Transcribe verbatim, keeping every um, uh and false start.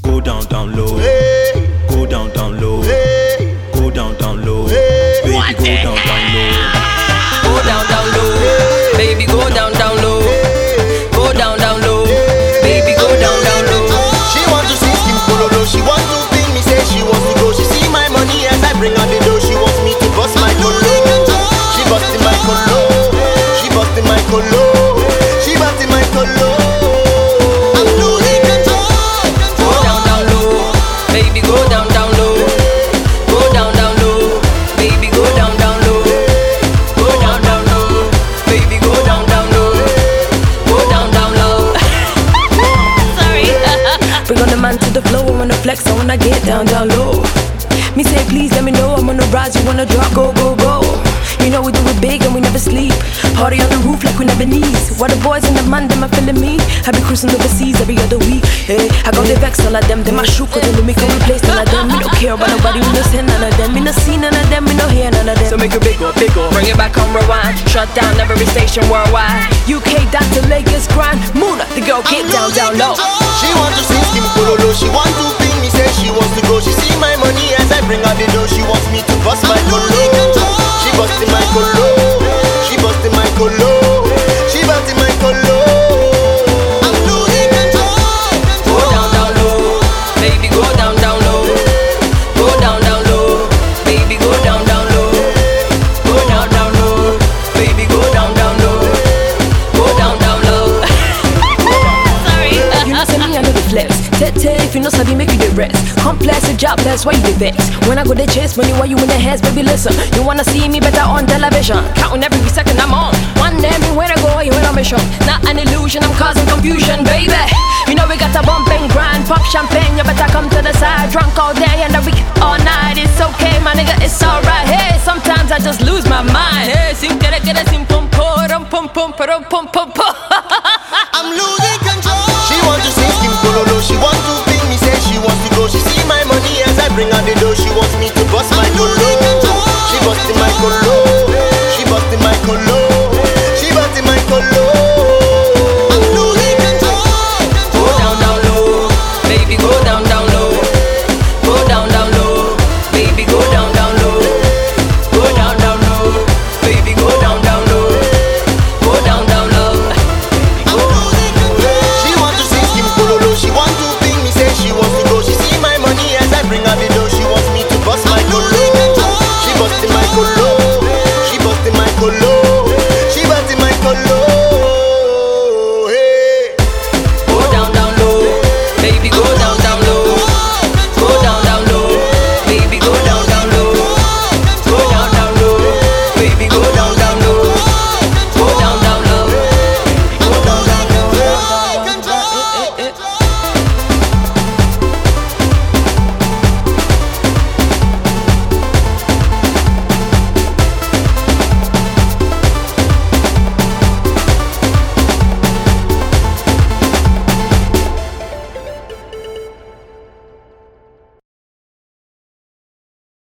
Go down, down low. Hey. Go down, down low. Hey. Go down, down low. Hey. Baby, What go the down, down low. Go down, down low. Baby, go down, down low. Go down, down low. Baby, go down, down low. She want to see skin pololo. She want to feel me, say she wants to go. She see my money as I bring her the dough. She wants me to bust my colo. She busting my colo. She busting my colo. She busting my colo. I'm losing control. Go down, down low. Baby, go down, down low. Go down, down low. Baby, go down, down low. Go down, down low. Baby, go down, down low. Go down, down low. Sorry. Bring on the man to the flow, I wanna flex, I wanna get down, down low. Me say please, let me know, I'm on the rise, you wanna drop, go, go, go. You know we do it big and we never sleep. Party on the roof like we never knees. While the boys in the man, them are feeling me. I be cruising overseas every other week. Hey, I got the vex, all of them, them I shoot, cause they me can replace none of them. Me don't care about nobody, we no see none of them. Me no see none of them, me no hear none of them. So make it big up, big up. Bring it back on rewind. Shut down every station worldwide. U K down to Lagos grind. Muna, the girl get down, down low. She want to see skin pololo. She want to feel me, say she wants to go. She see my money as I bring her the dough. She wants me to bust my colo. She busting my colo. She busting my colo. She busting my colo. I'm losing control. Go down, down low. Baby, go down, down low. Go down, down low. Baby, go down, down low. Go down, down low. Baby, go down, down low. Go down, down low. Sorry. You know say me I know the flex. Tete, if you know sabi make you the rest. Complex, a job, that's why you the vex. When I go to chase money, why you in the heads, baby listen. You wanna see me better on television. Counting every second I'm on. One day me when I go, you in a mission. Not an illusion, I'm causing confusion, baby. You know we got a bump and grind, pop champagne, you better come to the side. Drunk all day and the week all night. It's okay, my nigga, it's alright. Hey, sometimes I just lose my mind. Hey, sim, get it, get it, sim, pum, pum, pum, pum, pum, pum, pum, pum.